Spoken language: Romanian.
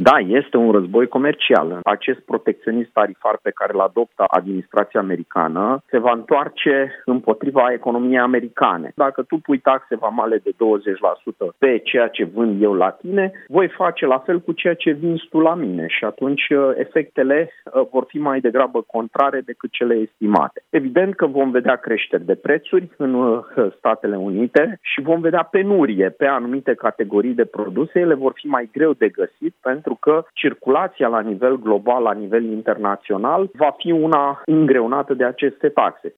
Da, este un război comercial. Acest protecționism tarifar pe care îl adoptă administrația americană se va întoarce împotriva economiei americane. Dacă tu pui taxe vamale de 20% pe ceea ce vând eu la tine, voi face la fel cu ceea ce vinzi tu la mine și atunci efectele vor fi mai degrabă contrare decât cele estimate. Evident că vom vedea creșteri de prețuri în Statele Unite și vom vedea penurie pe anumite categorii de produse. Ele vor fi mai greu de găsit pentru că circulația la nivel global, la nivel internațional, va fi una îngreunată de aceste taxe.